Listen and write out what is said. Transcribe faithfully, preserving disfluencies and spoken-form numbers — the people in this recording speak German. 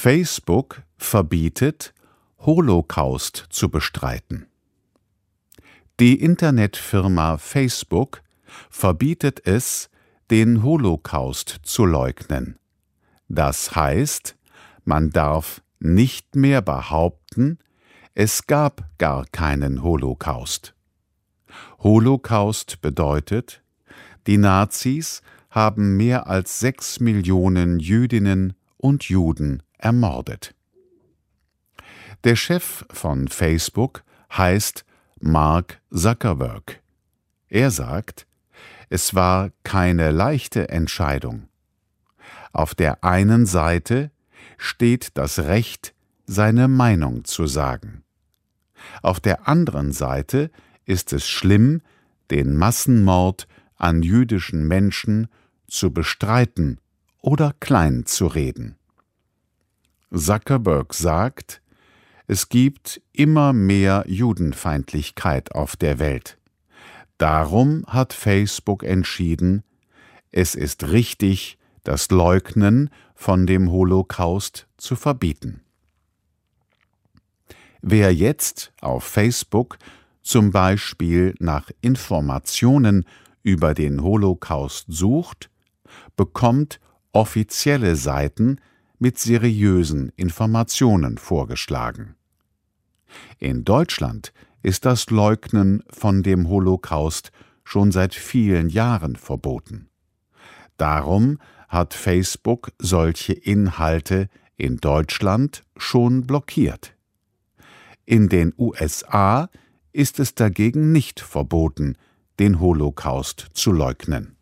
Facebook verbietet, Holocaust zu bestreiten. Die Internetfirma Facebook verbietet es, den Holocaust zu leugnen. Das heißt, man darf nicht mehr behaupten, es gab gar keinen Holocaust. Holocaust bedeutet, die Nazis haben mehr als sechs Millionen Jüdinnen und Juden ermordet. Der Chef von Facebook heißt Mark Zuckerberg. Er sagt, es war keine leichte Entscheidung. Auf der einen Seite steht das Recht, seine Meinung zu sagen. Auf der anderen Seite ist es schlimm, den Massenmord an jüdischen Menschen zu bestreiten oder klein zu reden. Zuckerberg sagt, es gibt immer mehr Judenfeindlichkeit auf der Welt. Darum hat Facebook entschieden, es ist richtig, das Leugnen von dem Holocaust zu verbieten. Wer jetzt auf Facebook zum Beispiel nach Informationen über den Holocaust sucht, bekommt offizielle Seiten mit seriösen Informationen vorgeschlagen. In Deutschland ist das Leugnen von dem Holocaust schon seit vielen Jahren verboten. Darum hat Facebook solche Inhalte in Deutschland schon blockiert. In den U S A ist es dagegen nicht verboten, den Holocaust zu leugnen.